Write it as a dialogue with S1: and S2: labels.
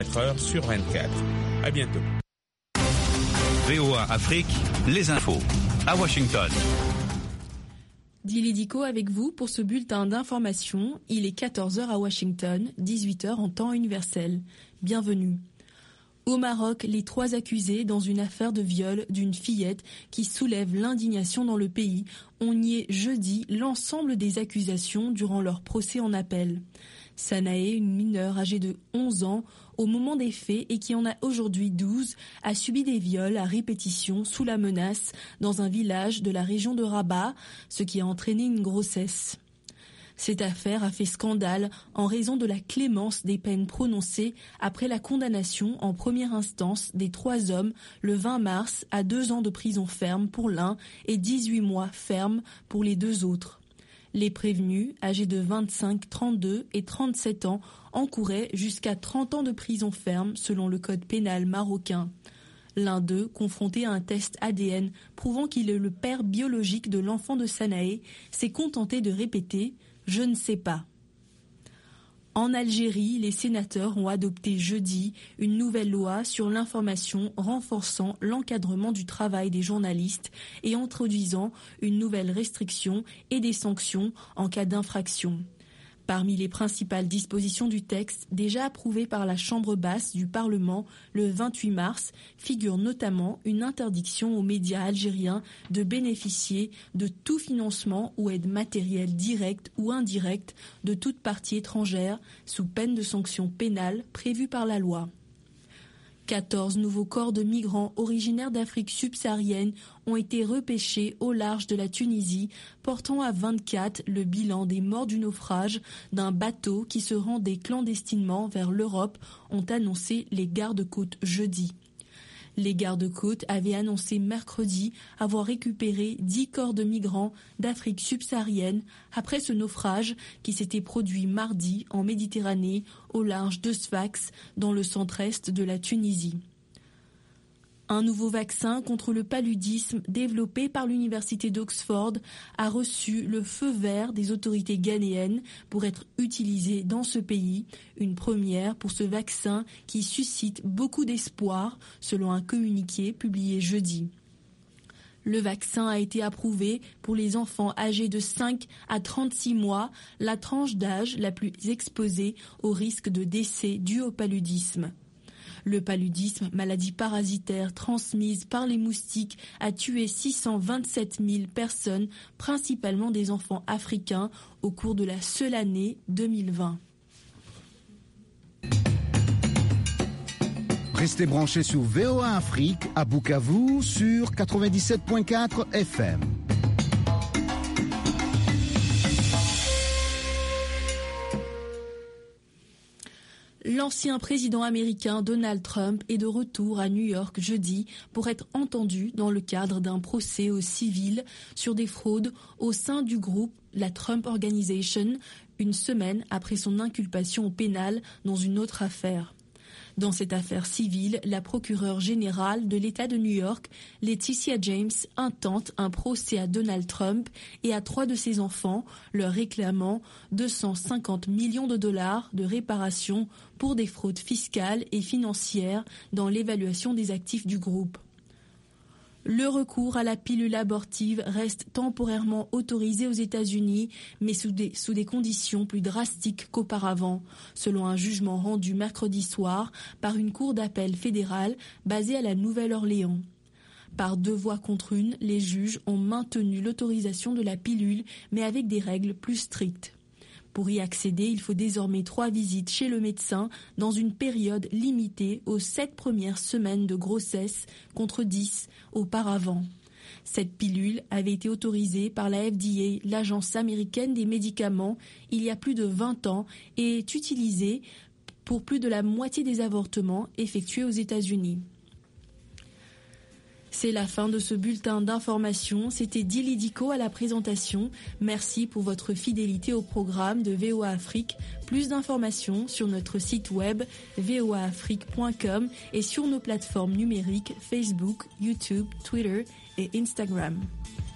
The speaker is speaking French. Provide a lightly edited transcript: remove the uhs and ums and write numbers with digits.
S1: heures sur 24. À bientôt.
S2: VOA Afrique, les infos. À Washington.
S3: Dili Diko avec vous pour ce bulletin d'information. Il est 14h à Washington, 18h en temps universel. Bienvenue. Au Maroc, les 3 accusés dans une affaire de viol d'une fillette qui soulève l'indignation dans le pays ont nié jeudi l'ensemble des accusations durant leur procès en appel. Sanaé, une mineure âgée de 11 ans au moment des faits et qui en a aujourd'hui 12, a subi des viols à répétition sous la menace dans un village de la région de Rabat, ce qui a entraîné une grossesse. Cette affaire a fait scandale en raison de la clémence des peines prononcées après la condamnation en première instance des 3 hommes le 20 mars à 2 ans de prison ferme pour l'un et 18 mois ferme pour les 2 autres. Les prévenus, âgés de 25, 32 et 37 ans, encouraient jusqu'à 30 ans de prison ferme selon le code pénal marocain. L'un d'eux, confronté à un test ADN prouvant qu'il est le père biologique de l'enfant de Sanaé, s'est contenté de répéter « Je ne sais pas ». En Algérie, les sénateurs ont adopté jeudi une nouvelle loi sur l'information renforçant l'encadrement du travail des journalistes et introduisant une nouvelle restriction et des sanctions en cas d'infraction. Parmi les principales dispositions du texte, déjà approuvé par la Chambre basse du Parlement le 28 mars, figure notamment une interdiction aux médias algériens de bénéficier de tout financement ou aide matérielle directe ou indirecte de toute partie étrangère sous peine de sanctions pénales prévues par la loi. 14 nouveaux corps de migrants originaires d'Afrique subsaharienne ont été repêchés au large de la Tunisie, portant à 24 le bilan des morts du naufrage d'un bateau qui se rendait clandestinement vers l'Europe, ont annoncé les gardes-côtes jeudi. Les gardes-côtes avaient annoncé mercredi avoir récupéré 10 corps de migrants d'Afrique subsaharienne après ce naufrage qui s'était produit mardi en Méditerranée au large de Sfax dans le centre-est de la Tunisie. Un nouveau vaccin contre le paludisme développé par l'université d'Oxford a reçu le feu vert des autorités ghanéennes pour être utilisé dans ce pays, une première pour ce vaccin qui suscite beaucoup d'espoir, selon un communiqué publié jeudi. Le vaccin a été approuvé pour les enfants âgés de 5 à 36 mois, la tranche d'âge la plus exposée au risque de décès dû au paludisme. Le paludisme, maladie parasitaire transmise par les moustiques, a tué 627 000 personnes, principalement des enfants africains, au cours de la seule année 2020.
S4: Restez branchés sur VOA Afrique à Bukavu sur 97.4 FM.
S3: L'ancien président américain Donald Trump est de retour à New York jeudi pour être entendu dans le cadre d'un procès au civil sur des fraudes au sein du groupe la Trump Organization, une semaine après son inculpation au pénal dans une autre affaire. Dans cette affaire civile, la procureure générale de l'État de New York, Letitia James, intente un procès à Donald Trump et à 3 de ses enfants, leur réclamant 250 millions de dollars de réparation pour des fraudes fiscales et financières dans l'évaluation des actifs du groupe. Le recours à la pilule abortive reste temporairement autorisé aux États-Unis, mais sous des conditions plus drastiques qu'auparavant, selon un jugement rendu mercredi soir par une cour d'appel fédérale basée à la Nouvelle-Orléans. Par 2 voix contre 1, les juges ont maintenu l'autorisation de la pilule, mais avec des règles plus strictes. Pour y accéder, il faut désormais 3 visites chez le médecin dans une période limitée aux 7 premières semaines de grossesse contre 10 auparavant. Cette pilule avait été autorisée par la FDA, l'agence américaine des médicaments, il y a plus de 20 ans et est utilisée pour plus de la moitié des avortements effectués aux États-Unis. C'est la fin de ce bulletin d'information. C'était Dili Diko à la présentation. Merci pour votre fidélité au programme de VOA Afrique. Plus d'informations sur notre site web voaafrique.com et sur nos plateformes numériques Facebook, YouTube, Twitter et Instagram.